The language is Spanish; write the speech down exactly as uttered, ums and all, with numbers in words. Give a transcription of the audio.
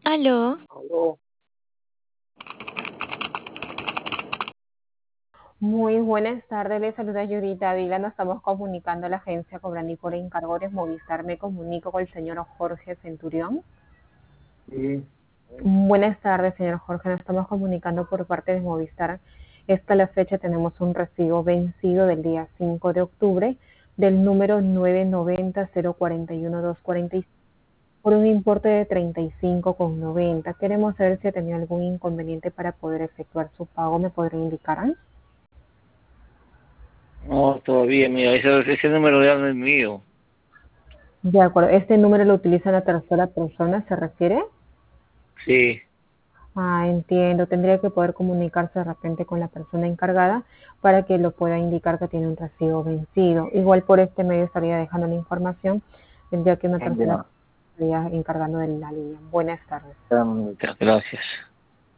Aló, Aló. Muy buenas tardes, les saluda Yurita Vila. Nos estamos comunicando a la agencia Cobrani por encargo de Movistar. Me comunico con el señor Jorge Centurión. Sí, Buenas tardes, señor Jorge. Nos estamos comunicando por parte de Movistar. Esta la fecha tenemos un recibo vencido del día cinco de octubre del número nueve noventa cero cuarenta y uno dos cuarenta y cinco por un importe de treinta y cinco con noventa. Queremos saber si ha tenido algún inconveniente para poder efectuar su pago. ¿Me podría indicar? no, todavía, mira, ese, ese número ya no es mío. De acuerdo, ¿este número lo utiliza la tercera persona, se refiere? Sí, Ah, entiendo, tendría que poder comunicarse de repente con la persona encargada para que lo pueda indicar que tiene un recibo vencido. Igual por este medio estaría dejando la información, ya que una tercera ya, persona estaría encargando de la línea. Buenas tardes. ya, muchas gracias.